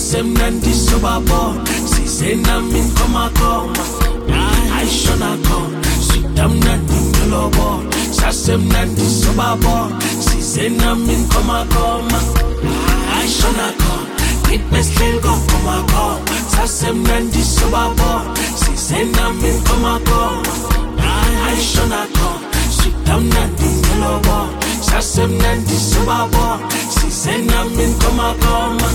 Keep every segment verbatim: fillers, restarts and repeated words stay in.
sasemnandi sobabo sizena min koma koma aishona kon sitamnandi ngolobo sasemnandi sobabo sizena min koma koma aishona kon itmeslil go koma koma sasemnandi sobabo sizena min koma koma aishona kon sitamnandi ngolobo sasemnandi sobabo sizena min koma koma.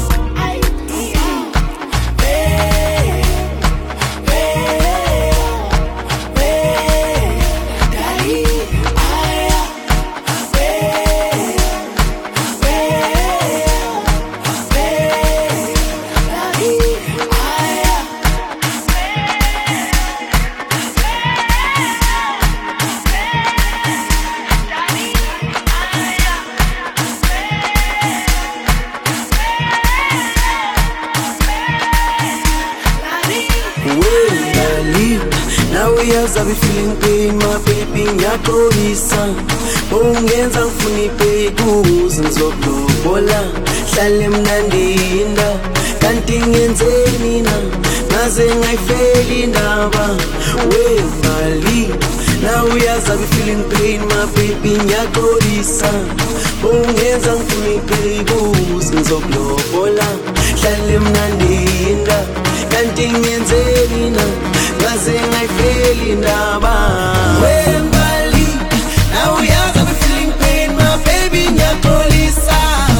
Now we have be feeling pain, my baby, ngiyakolisa ungenza ngifuna ibhekuze ngizoblobola hlale mnandinda kanti ngenzeni na naze ngayifeli indaba wembali. Now we have be feeling pain, my baby, ngiyakolisa ungenza ngifuna ibhekuze ngizoblobola hlale mnandinda kanti ngenzeni na naze ngayifeli indaba wembali. Now we are be feeling pain, my baby, ngiyakolisa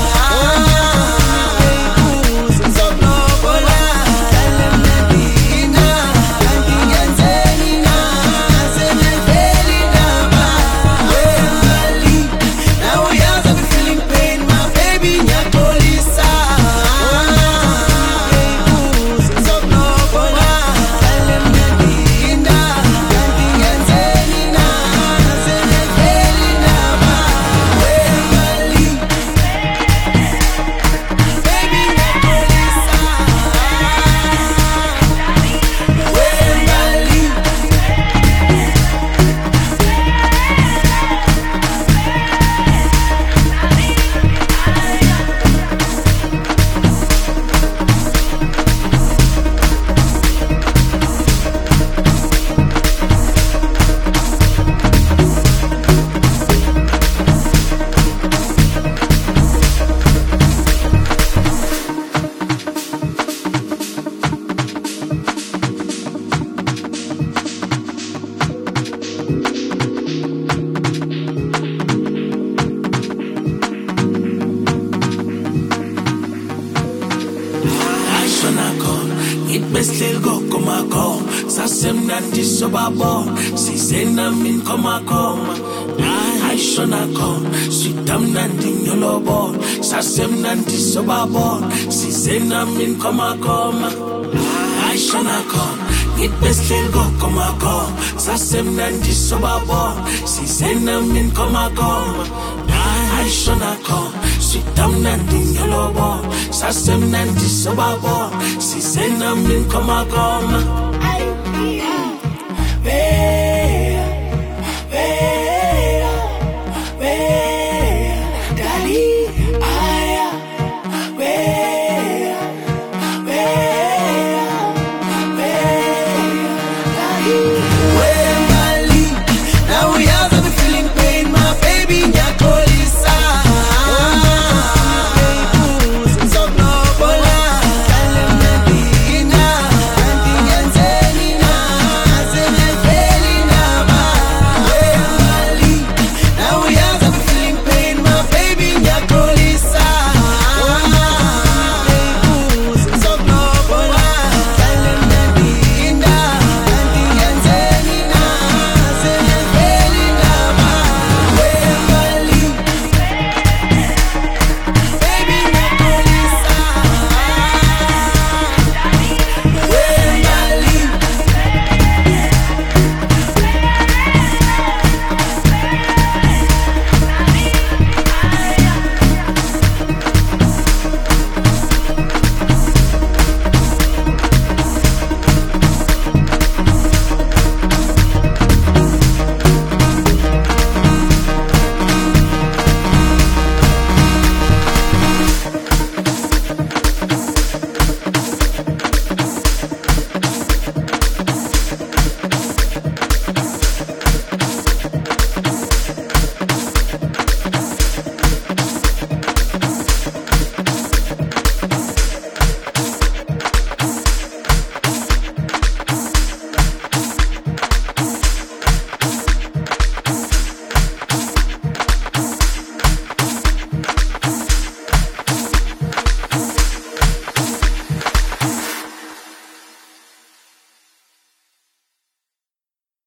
Itmeslil go koma koma sasemnandi sobabo sizena min koma koma aishona kon sitamnandi ngolobo sasemnandi sobabo sizena min koma koma aishona kon itmeslil go koma koma sasemnandi sobabo sizena min koma koma aishona kon sitamnandi ngolobo sasemnandi sobabo sizena min koma koma.